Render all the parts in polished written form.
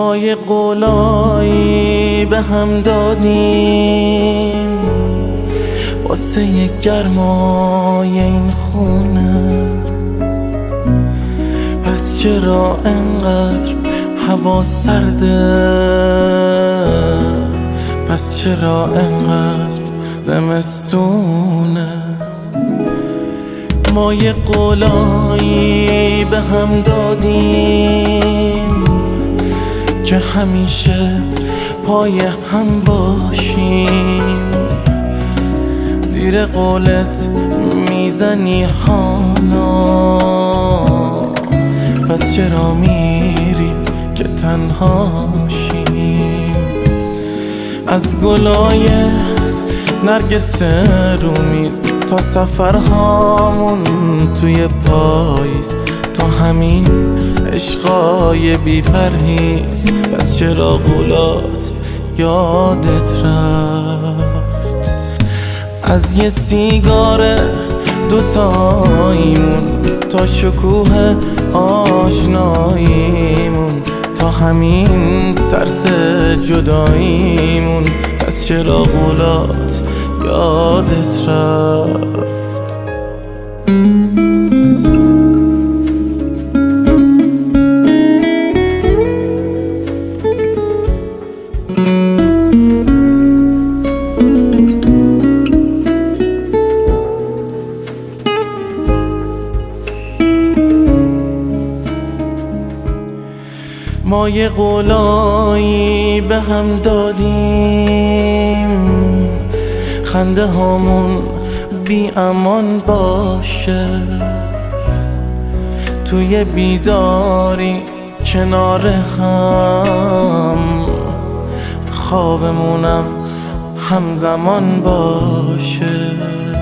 ما یه قولایی به هم دادیم واسه یه گرمای این خونه، پس چرا انقدر هوا سرده؟ پس چرا انقدر زمستونه؟ ما یه قولایی به هم دادیم که همیشه پای هم باشیم، زیر قولت میزنی هانا، پس چرا میری که تنهاشیم؟ از گلای نرگس رومیز تا سفرهامون توی پاییز، تا همین عشقای بی پرهیز، پس چرا قولات یادت رفت؟ از یه سیگار دوتاییمون تا شکوه آشناییمون، تا همین ترس جداییمون، پس چرا قولات یادت رفت؟ ما یه قولایی به هم دادیم خنده هامون بی امان باشه، توی بیداری کنار هم خوابمونم همزمان باشه.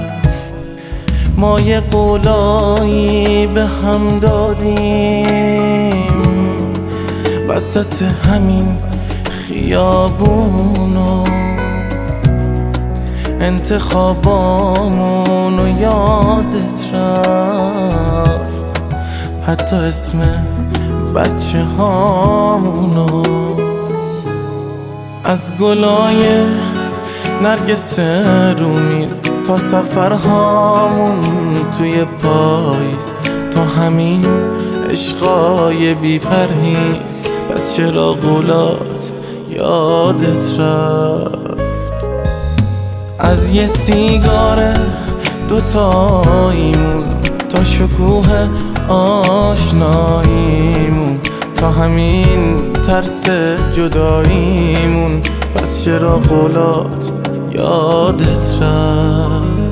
ما یه قولایی به هم دادیم وسط همین خیابونو، انتخابامونو یادت رفت، حتی اسم بچه هامونو. از گلای نرگس رومیز تا سفرهامون توی پاییز، تا همین عشقای بی پرهیز، پس چرا قولات یادت رفت؟ از یه سیگار دوتاییمون تا شکوه آشناییمون، تا همین ترس جداییمون، پس چرا قولات یادت رفت؟